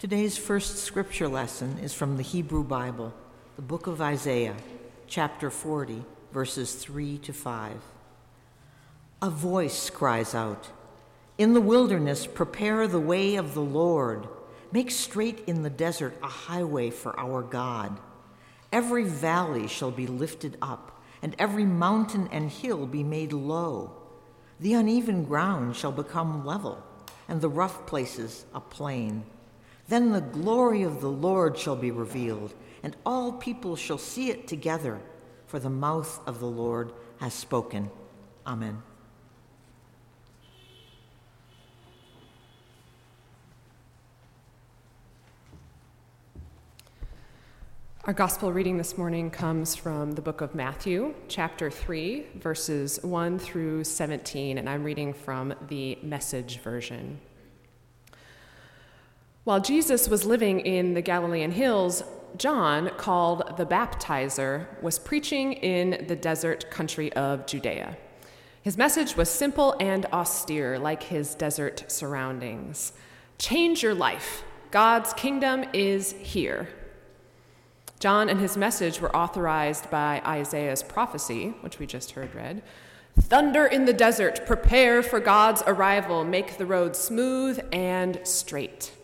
Today's first scripture lesson is from the Hebrew Bible, the book of Isaiah, chapter 40, verses 3 to 5. A voice cries out, "In the wilderness, prepare the way of the Lord. Make straight in the desert a highway for our God. Every valley shall be lifted up, and every mountain and hill be made low. The uneven ground shall become level, and the rough places a plain. Then the glory of the Lord shall be revealed, and all people shall see it together, for the mouth of the Lord has spoken." Amen. Our gospel reading this morning comes from the book of Matthew, chapter 3, verses 1 through 17, and I'm reading from the Message version. While Jesus was living in the Galilean hills, John, called the Baptizer, was preaching in the desert country of Judea. His message was simple and austere, like his desert surroundings. Change your life. God's kingdom is here. John and his message were authorized by Isaiah's prophecy, which we just heard read. Thunder in the desert, prepare for God's arrival, make the road smooth and straight.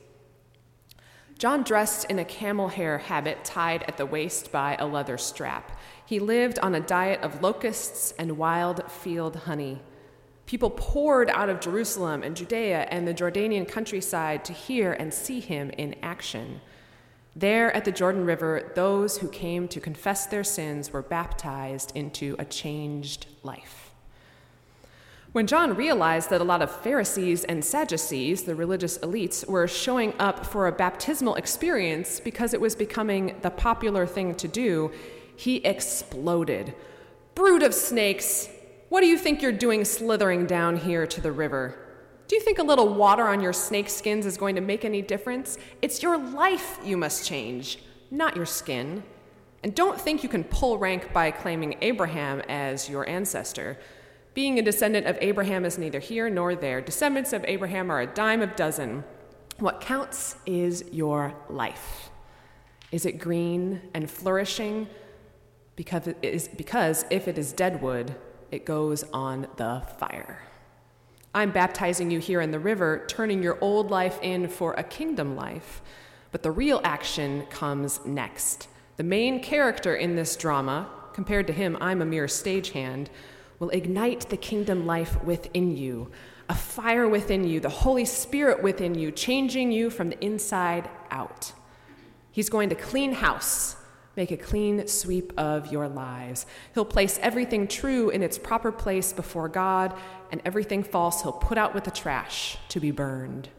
John dressed in a camel hair habit tied at the waist by a leather strap. He lived on a diet of locusts and wild field honey. People poured out of Jerusalem and Judea and the Jordanian countryside to hear and see him in action. There at the Jordan River, those who came to confess their sins were baptized into a changed life. When John realized that a lot of Pharisees and Sadducees, the religious elites, were showing up for a baptismal experience because it was becoming the popular thing to do, he exploded. "Brood of snakes, what do you think you're doing slithering down here to the river? Do you think a little water on your snake skins is going to make any difference? It's your life you must change, not your skin. And don't think you can pull rank by claiming Abraham as your ancestor. Being a descendant of Abraham is neither here nor there. Descendants of Abraham are a dime a dozen. What counts is your life. Is it green and flourishing? Because if it is dead wood, it goes on the fire. I'm baptizing you here in the river, turning your old life in for a kingdom life. But the real action comes next. The main character in this drama, compared to him, I'm a mere stagehand, will ignite the kingdom life within you, a fire within you, the Holy Spirit within you, changing you from the inside out. He's going to clean house, make a clean sweep of your lives. He'll place everything true in its proper place before God, and everything false he'll put out with the trash to be burned.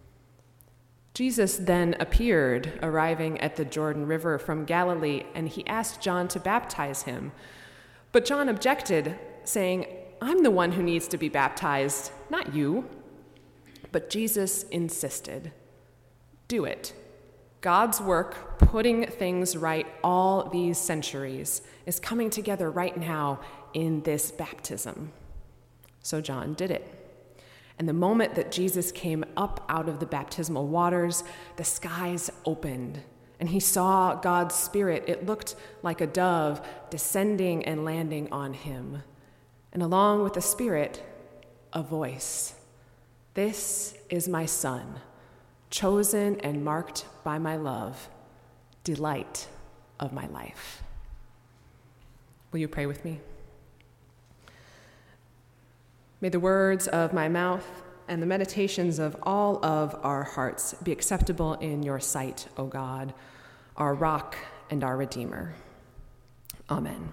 Jesus then appeared, arriving at the Jordan River from Galilee, and he asked John to baptize him. But John objected, saying, "I'm the one who needs to be baptized, not you." But Jesus insisted, "Do it. God's work, putting things right all these centuries, is coming together right now in this baptism." So John did it. And the moment that Jesus came up out of the baptismal waters, the skies opened, and he saw God's Spirit. It looked like a dove descending and landing on him. And along with the Spirit, a voice. "This is my Son, chosen and marked by my love, delight of my life." Will you pray with me? May the words of my mouth and the meditations of all of our hearts be acceptable in your sight, O God, our rock and our Redeemer. Amen.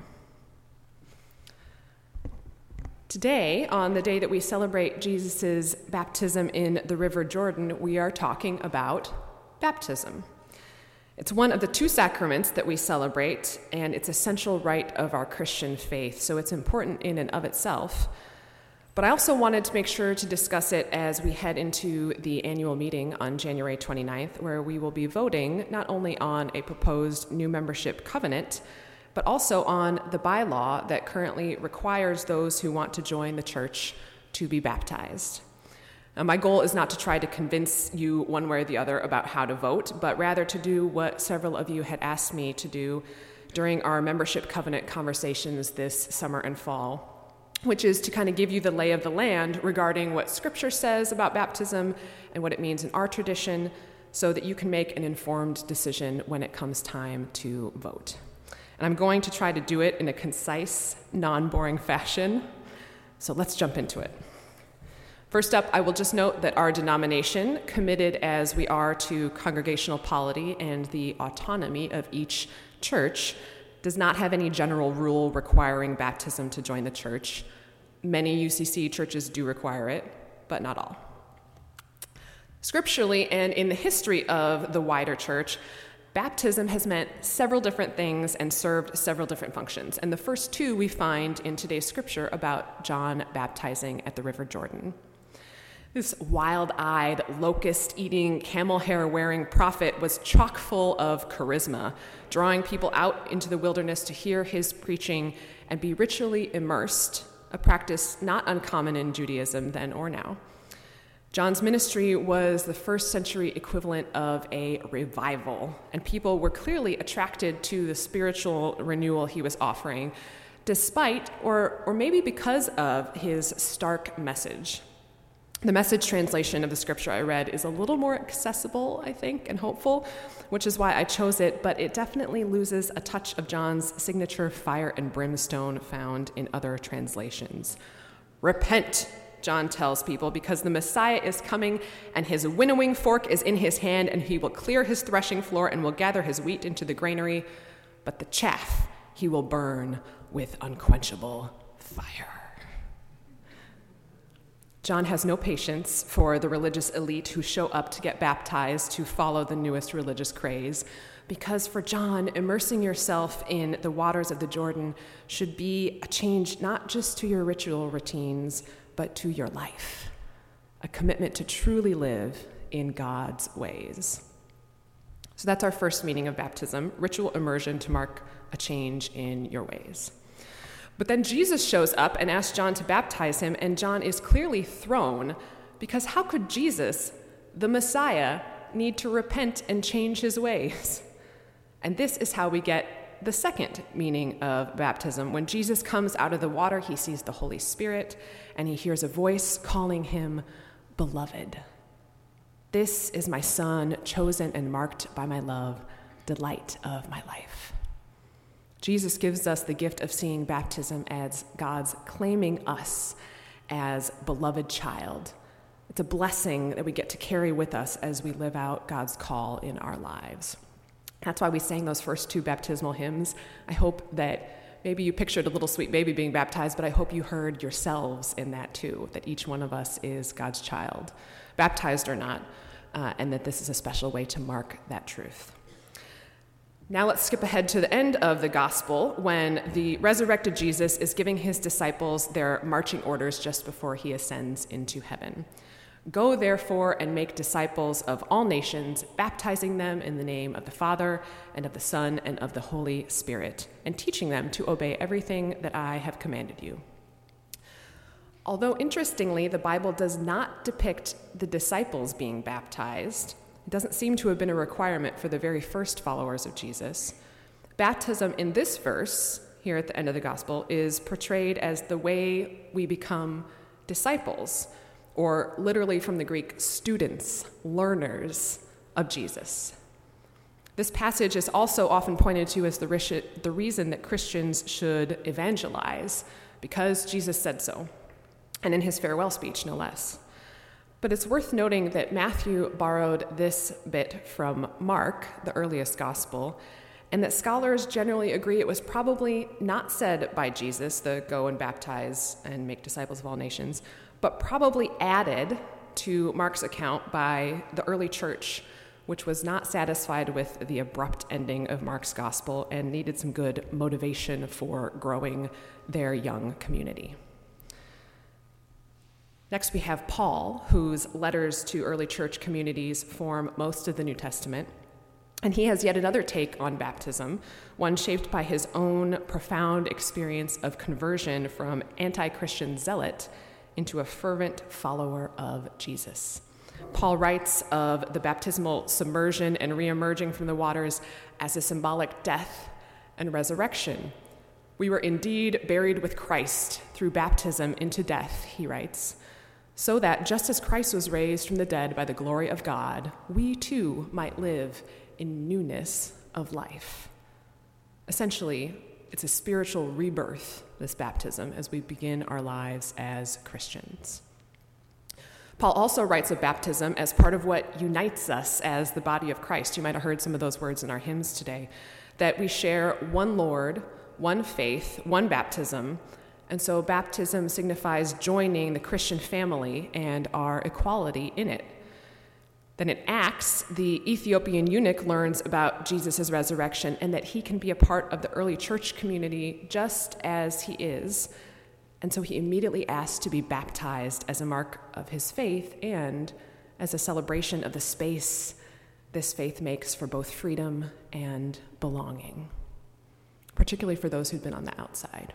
Today, on the day that we celebrate Jesus' baptism in the River Jordan, we are talking about baptism. It's one of the two sacraments that we celebrate, and it's an essential rite of our Christian faith, so it's important in and of itself. But I also wanted to make sure to discuss it as we head into the annual meeting on January 29th, where we will be voting not only on a proposed new membership covenant, but also on the bylaw that currently requires those who want to join the church to be baptized. My goal is not to try to convince you one way or the other about how to vote, but rather to do what several of you had asked me to do during our membership covenant conversations this summer and fall, which is to kind of give you the lay of the land regarding what Scripture says about baptism and what it means in our tradition, so that you can make an informed decision when it comes time to vote. And I'm going to try to do it in a concise, non-boring fashion, so let's jump into it. First up, I will just note that our denomination, committed as we are to congregational polity and the autonomy of each church, does not have any general rule requiring baptism to join the church. Many UCC churches do require it, but not all. Scripturally and in the history of the wider church, baptism has meant several different things and served several different functions. And the first two we find in today's scripture about John baptizing at the River Jordan. This wild-eyed, locust-eating, camel hair-wearing prophet was chock full of charisma, drawing people out into the wilderness to hear his preaching and be ritually immersed, a practice not uncommon in Judaism then or now. John's ministry was the first century equivalent of a revival, and people were clearly attracted to the spiritual renewal he was offering, despite, or maybe because of, his stark message. The Message translation of the scripture I read is a little more accessible, I think, and hopeful, which is why I chose it, but it definitely loses a touch of John's signature fire and brimstone found in other translations. Repent, John tells people, because the Messiah is coming, and his winnowing fork is in his hand, and he will clear his threshing floor and will gather his wheat into the granary, but the chaff he will burn with unquenchable fire. John has no patience for the religious elite who show up to get baptized to follow the newest religious craze, because for John, immersing yourself in the waters of the Jordan should be a change not just to your ritual routines, but to your life, a commitment to truly live in God's ways. So that's our first meaning of baptism, ritual immersion to mark a change in your ways. But then Jesus shows up and asks John to baptize him, and John is clearly thrown, because how could Jesus, the Messiah, need to repent and change his ways? And this is how we get the second meaning of baptism. When Jesus comes out of the water, he sees the Holy Spirit, and he hears a voice calling him beloved. This is my Son, chosen and marked by my love, delight of my life. Jesus gives us the gift of seeing baptism as God's claiming us as beloved child. It's a blessing that we get to carry with us as we live out God's call in our lives. That's why we sang those first two baptismal hymns. I hope that maybe you pictured a little sweet baby being baptized, but I hope you heard yourselves in that too, that each one of us is God's child, baptized or not, and that this is a special way to mark that truth. Now let's skip ahead to the end of the gospel when the resurrected Jesus is giving his disciples their marching orders just before he ascends into heaven. Go, therefore, and make disciples of all nations, baptizing them in the name of the Father and of the Son and of the Holy Spirit, and teaching them to obey everything that I have commanded you. Although, interestingly, the Bible does not depict the disciples being baptized, it doesn't seem to have been a requirement for the very first followers of Jesus. Baptism in this verse, here at the end of the gospel, is portrayed as the way we become disciples, or literally from the Greek, students, learners of Jesus. This passage is also often pointed to as the reason that Christians should evangelize, because Jesus said so, and in his farewell speech, no less. But it's worth noting that Matthew borrowed this bit from Mark, the earliest gospel, and that scholars generally agree it was probably not said by Jesus, the go and baptize and make disciples of all nations, but probably added to Mark's account by the early church, which was not satisfied with the abrupt ending of Mark's gospel and needed some good motivation for growing their young community. Next, we have Paul, whose letters to early church communities form most of the New Testament. And he has yet another take on baptism, one shaped by his own profound experience of conversion from anti-Christian zealot into a fervent follower of Jesus. Paul writes of the baptismal submersion and reemerging from the waters as a symbolic death and resurrection. We were indeed buried with Christ through baptism into death, he writes, so that just as Christ was raised from the dead by the glory of God, we too might live in newness of life. Essentially, it's a spiritual rebirth, this baptism, as we begin our lives as Christians. Paul also writes of baptism as part of what unites us as the body of Christ. You might have heard some of those words in our hymns today, that we share one Lord, one faith, one baptism, and so baptism signifies joining the Christian family and our equality in it. Then in Acts, the Ethiopian eunuch learns about Jesus' resurrection and that he can be a part of the early church community just as he is. And so he immediately asks to be baptized as a mark of his faith and as a celebration of the space this faith makes for both freedom and belonging, particularly for those who've been on the outside.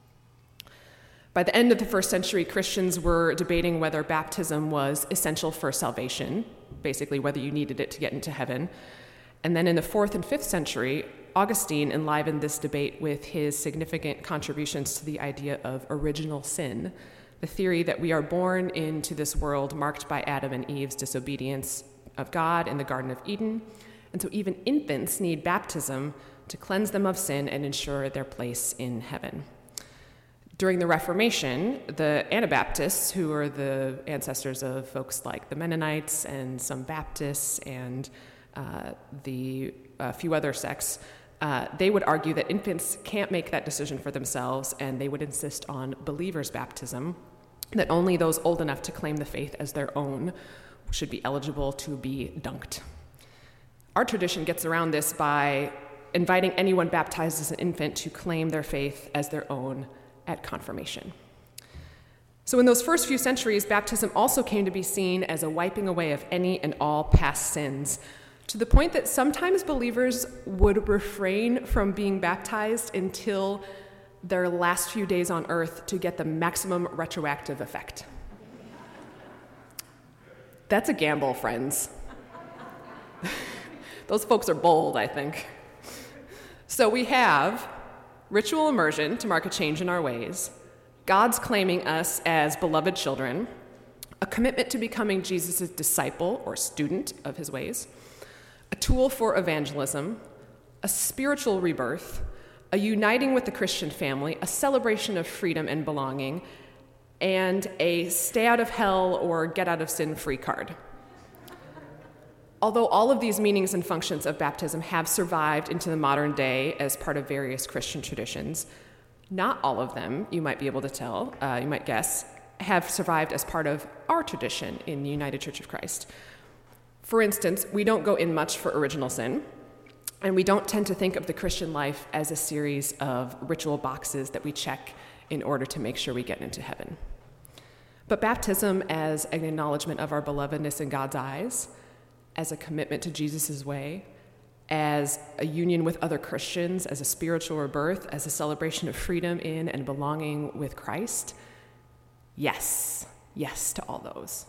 By the end of the first century, Christians were debating whether baptism was essential for salvation, basically whether you needed it to get into heaven. And then in the 4th and 5th century, Augustine enlivened this debate with his significant contributions to the idea of original sin, the theory that we are born into this world marked by Adam and Eve's disobedience of God in the Garden of Eden, and so even infants need baptism to cleanse them of sin and ensure their place in heaven. During the Reformation, the Anabaptists, who are the ancestors of folks like the Mennonites and some Baptists and the few other sects, they would argue that infants can't make that decision for themselves, and they would insist on believers' baptism, that only those old enough to claim the faith as their own should be eligible to be dunked. Our tradition gets around this by inviting anyone baptized as an infant to claim their faith as their own at confirmation. So in those first few centuries, baptism also came to be seen as a wiping away of any and all past sins, to the point that sometimes believers would refrain from being baptized until their last few days on earth to get the maximum retroactive effect. That's a gamble, friends. Those folks are bold, I think. So we have ritual immersion to mark a change in our ways, God's claiming us as beloved children, a commitment to becoming Jesus' disciple or student of his ways, a tool for evangelism, a spiritual rebirth, a uniting with the Christian family, a celebration of freedom and belonging, and a stay out of hell or get out of sin free card. Although all of these meanings and functions of baptism have survived into the modern day as part of various Christian traditions, not all of them, you might be able to tell, you might guess, have survived as part of our tradition in the United Church of Christ. For instance, we don't go in much for original sin, and we don't tend to think of the Christian life as a series of ritual boxes that we check in order to make sure we get into heaven. But baptism as an acknowledgement of our belovedness in God's eyes, as a commitment to Jesus' way, as a union with other Christians, as a spiritual rebirth, as a celebration of freedom in and belonging with Christ, yes to all those.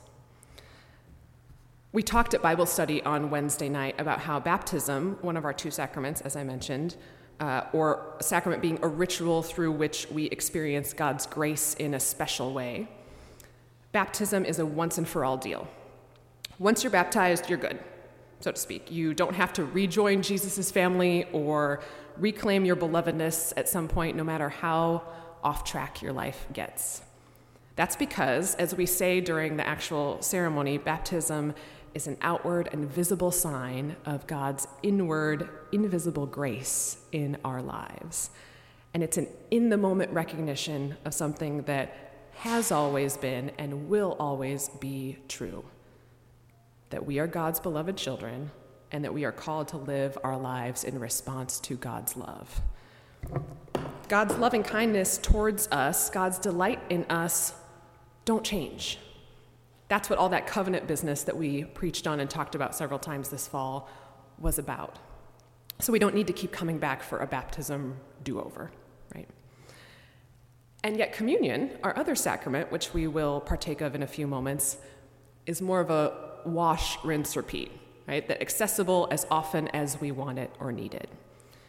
We talked at Bible study on Wednesday night about how baptism, one of our two sacraments, as I mentioned, or a sacrament being a ritual through which we experience God's grace in a special way, baptism is a once and for all deal. Once you're baptized, you're good, so to speak. You don't have to rejoin Jesus' family or reclaim your belovedness at some point, no matter how off track your life gets. That's because, as we say during the actual ceremony, baptism is an outward and visible sign of God's inward, invisible grace in our lives. And it's an in-the-moment recognition of something that has always been and will always be true. That we are God's beloved children, and that we are called to live our lives in response to God's love. God's loving kindness towards us, God's delight in us, don't change. That's what all that covenant business that we preached on and talked about several times this fall was about. So we don't need to keep coming back for a baptism do-over, right? And yet communion, our other sacrament, which we will partake of in a few moments, is more of a wash, rinse, repeat, right? That accessible as often as we want it or need it.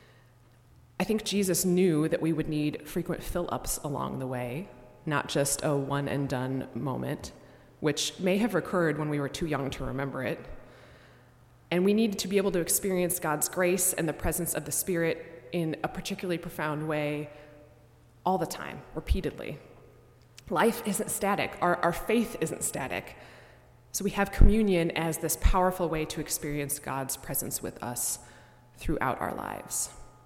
I think Jesus knew that we would need frequent fill-ups along the way, not just a one-and-done moment, which may have occurred when we were too young to remember it. And we needed to be able to experience God's grace and the presence of the Spirit in a particularly profound way all the time, repeatedly. Life isn't static. Our faith isn't static. So we have communion as this powerful way to experience God's presence with us throughout our lives.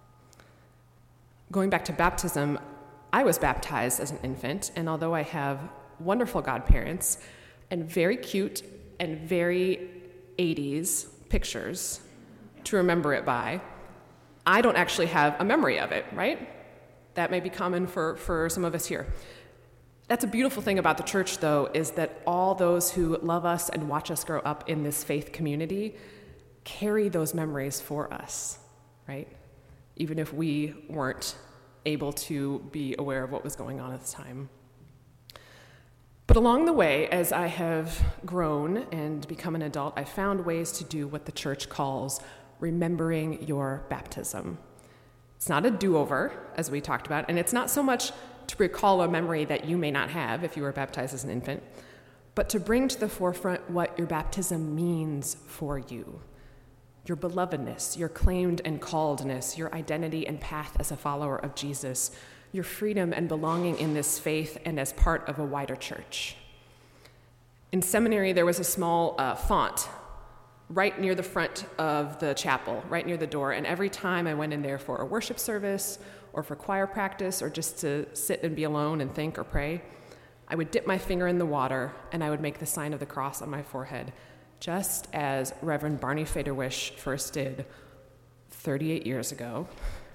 Going back to baptism, I was baptized as an infant, and although I have wonderful godparents and very cute and very 80s pictures to remember it by, I don't actually have a memory of it, right? That may be common for some of us here. That's a beautiful thing about the church, though, is that all those who love us and watch us grow up in this faith community carry those memories for us, right? Even if we weren't able to be aware of what was going on at the time. But along the way, as I have grown and become an adult, I found ways to do what the church calls remembering your baptism. It's not a do-over, as we talked about, and it's not so much to recall a memory that you may not have if you were baptized as an infant, but to bring to the forefront what your baptism means for you. Your belovedness, your claimed and calledness, your identity and path as a follower of Jesus, your freedom and belonging in this faith and as part of a wider church. In seminary, there was a small font right near the front of the chapel, right near the door, and every time I went in there for a worship service or for choir practice or just to sit and be alone and think or pray, I would dip my finger in the water and I would make the sign of the cross on my forehead, just as Reverend Barney Faderwish first did 38 years ago.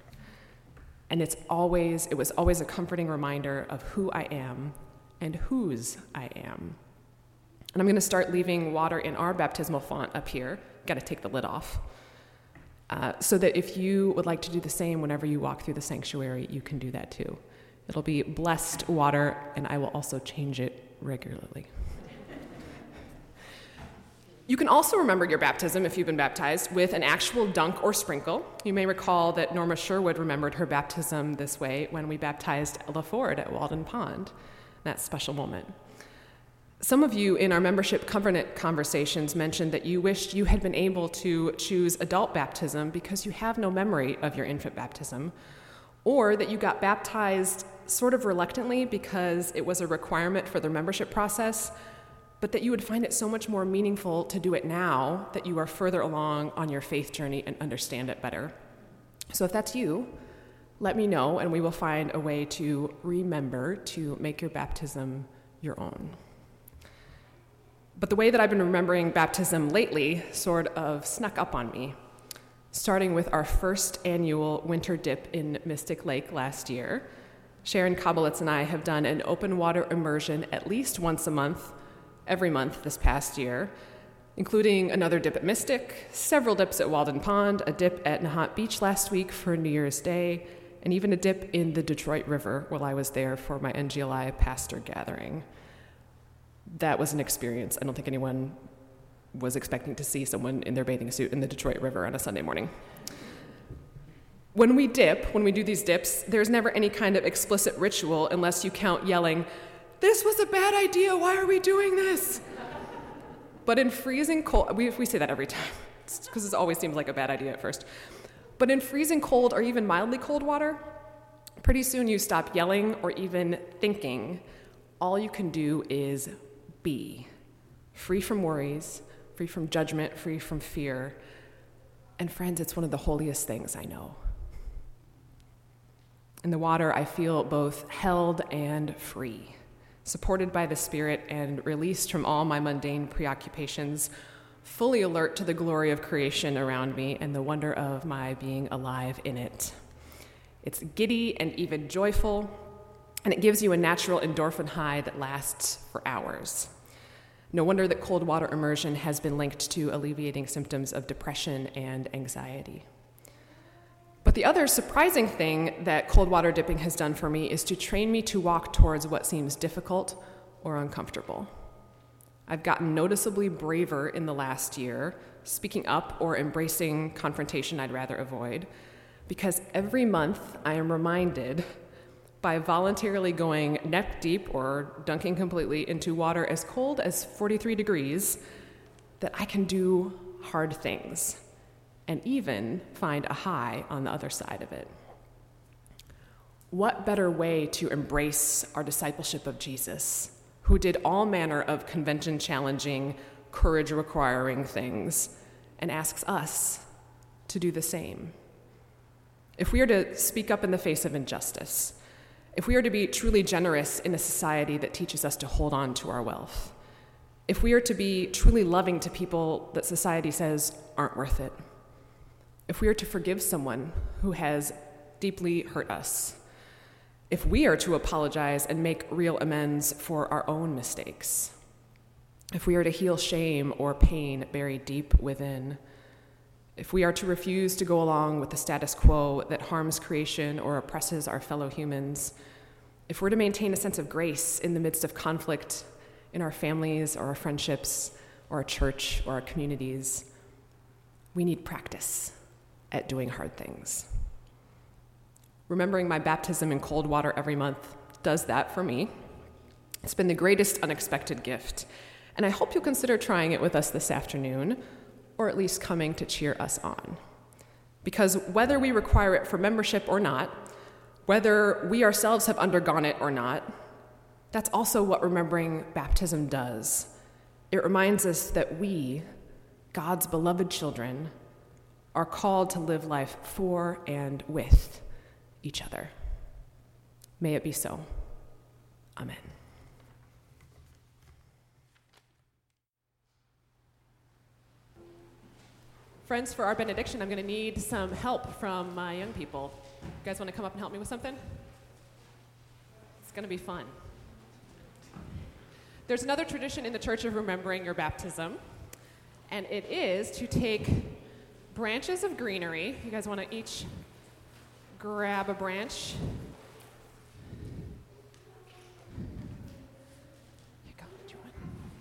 And it was always a comforting reminder of who I am and whose I am. And I'm going to start leaving water in our baptismal font up here. Got to take the lid off. So that if you would like to do the same whenever you walk through the sanctuary, you can do that too. It'll be blessed water, and I will also change it regularly. You can also remember your baptism, if you've been baptized, with an actual dunk or sprinkle. You may recall that Norma Sherwood remembered her baptism this way when we baptized Ella Ford at Walden Pond, that special moment. Some of you in our membership covenant conversations mentioned that you wished you had been able to choose adult baptism because you have no memory of your infant baptism, or that you got baptized sort of reluctantly because it was a requirement for the membership process, but that you would find it so much more meaningful to do it now that you are further along on your faith journey and understand it better. So if that's you, let me know, and we will find a way to remember to make your baptism your own. But the way that I've been remembering baptism lately sort of snuck up on me, starting with our first annual winter dip in Mystic Lake last year. Sharon Kobolitz and I have done an open water immersion at least once a month, every month this past year, including another dip at Mystic, several dips at Walden Pond, a dip at Nahant Beach last week for New Year's Day, and even a dip in the Detroit River while I was there for my NGLI pastor gathering. That was an experience. I don't think anyone was expecting to see someone in their bathing suit in the Detroit River on a Sunday morning. When we do these dips, there's never any kind of explicit ritual unless you count yelling, "This was a bad idea, why are we doing this?" But in freezing cold, we say that every time, because it always seems like a bad idea at first. But in freezing cold or even mildly cold water, pretty soon you stop yelling or even thinking. All you can do is be, free from worries, free from judgment, free from fear. And friends, it's one of the holiest things I know. In the water, I feel both held and free, supported by the Spirit and released from all my mundane preoccupations, fully alert to the glory of creation around me and the wonder of my being alive in it. It's giddy and even joyful, and it gives you a natural endorphin high that lasts for hours. No wonder that cold water immersion has been linked to alleviating symptoms of depression and anxiety. But the other surprising thing that cold water dipping has done for me is to train me to walk towards what seems difficult or uncomfortable. I've gotten noticeably braver in the last year, speaking up or embracing confrontation I'd rather avoid, because every month I am reminded, by voluntarily going neck deep or dunking completely into water as cold as 43 degrees, that I can do hard things and even find a high on the other side of it. What better way to embrace our discipleship of Jesus, who did all manner of convention-challenging, courage-requiring things, and asks us to do the same? If we are to speak up in the face of injustice, if we are to be truly generous in a society that teaches us to hold on to our wealth, if we are to be truly loving to people that society says aren't worth it, if we are to forgive someone who has deeply hurt us, if we are to apologize and make real amends for our own mistakes, if we are to heal shame or pain buried deep within, if we are to refuse to go along with the status quo that harms creation or oppresses our fellow humans, if we're to maintain a sense of grace in the midst of conflict in our families or our friendships or our church or our communities, we need practice at doing hard things. Remembering my baptism in cold water every month does that for me. It's been the greatest unexpected gift, and I hope you'll consider trying it with us this afternoon, or at least coming to cheer us on. Because whether we require it for membership or not, whether we ourselves have undergone it or not, that's also what remembering baptism does. It reminds us that we, God's beloved children, are called to live life for and with each other. May it be so. Amen. Friends, for our benediction, I'm going to need some help from my young people. You guys want to come up and help me with something? It's going to be fun. There's another tradition in the Church of remembering your baptism, and it is to take branches of greenery. You guys want to each grab a branch. Here you go. Do you want?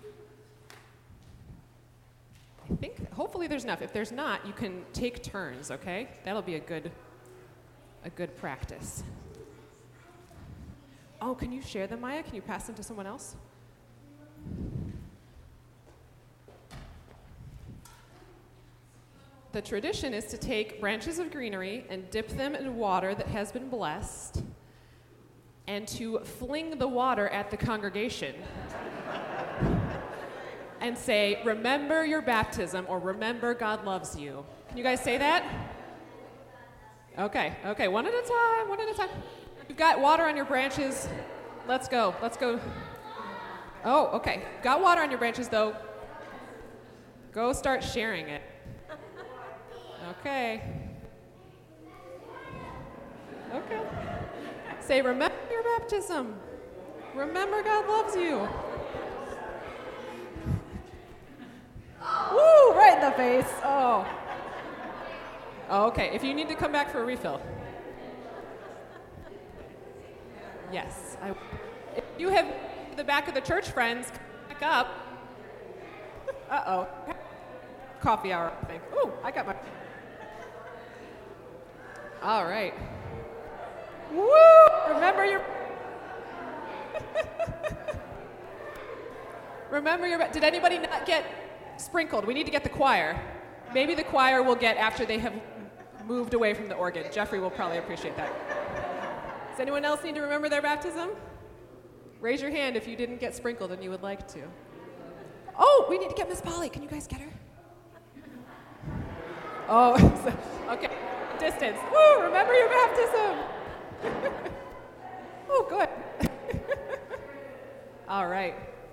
I think, hopefully there's enough. If there's not, you can take turns, okay? That'll be a good practice. Oh, can you share them, Maya? Can you pass them to someone else? The tradition is to take branches of greenery and dip them in water that has been blessed and to fling the water at the congregation and say, "Remember your baptism," or "Remember God loves you." Can you guys say that? Okay, one at a time. You've got water on your branches. Let's go. Oh, okay. Got water on your branches, though. Go start sharing it. Okay. Say, "Remember your baptism. Remember God loves you." Woo, right in the face. Oh, okay. If you need to come back for a refill. Yes. If you have the back of the church, friends, come back up. Uh-oh. Coffee hour, I think. Ooh, I got my... All right. Woo! Remember your... Did anybody not get sprinkled? We need to get the choir. Maybe the choir will get after they have moved away from the organ. Jeffrey will probably appreciate that. Does anyone else need to remember their baptism? Raise your hand if you didn't get sprinkled and you would like to. Oh, we need to get Miss Polly. Can you guys get her? Oh, okay. Distance. Woo, remember your baptism. Oh, good. All right.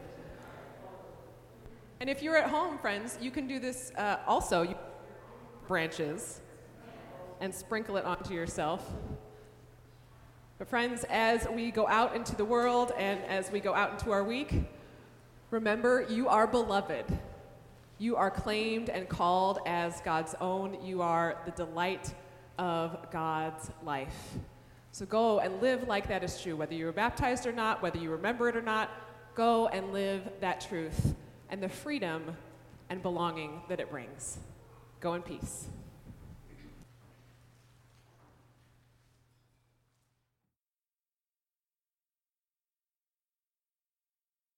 And if you're at home, friends, you can do this also. You branches and sprinkle it onto yourself. But friends, as we go out into the world and as we go out into our week, remember, you are beloved. You are claimed and called as God's own. You are the delight of God's life. So go and live like that is true. Whether you were baptized or not, whether you remember it or not, go and live that truth and the freedom and belonging that it brings. Go in peace.